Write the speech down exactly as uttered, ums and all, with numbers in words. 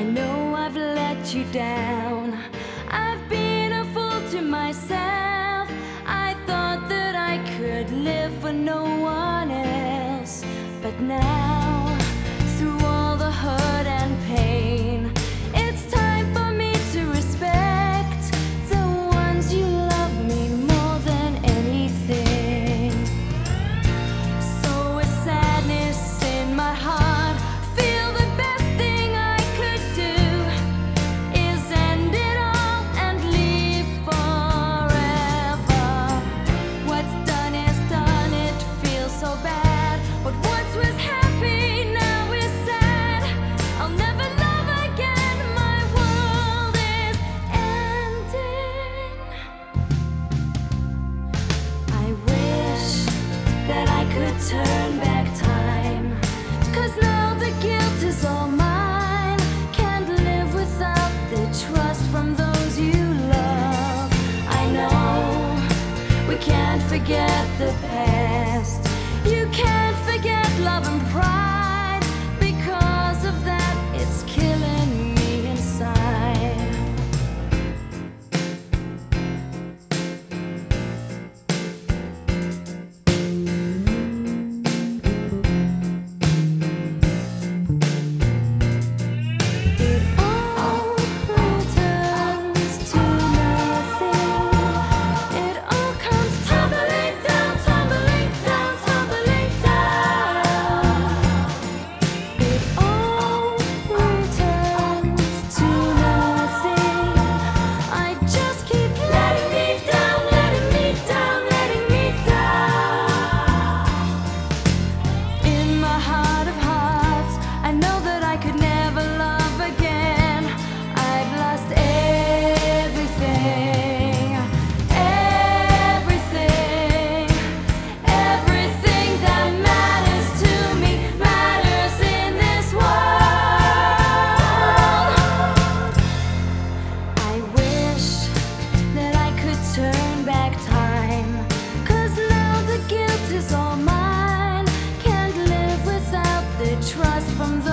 I know I've let you down. I've been a fool to myself. I thought that I could live for no one else. But now, through all the hurt and pain, it's time for me to respect the ones you love me more than anything. So with sadness in my heart, feel the best thing I could do is end it all and leave forever. What's done is done, it feels so bad. What once was happy now is sad. I'll never love again, my world is ending. I wish that I could turn back time, 'cause now the guilt is all mine. Can't live without the trust from those you love. I know we can't forget the past. You can't forget love and pride. Because of that, it's killing me inside. It all returns to nothing. It all comes tumbling down, tumbling down, tumbling down. It all returns to nothing. I just keep letting me down, letting me down, letting me down. In my heart of hearts, I know that I could never love again. I've lost everything, everything, everything that matters to me, matters in this world. I wish that I could turn back time, 'cause now the guilt is all mine. Can't live without the trust from the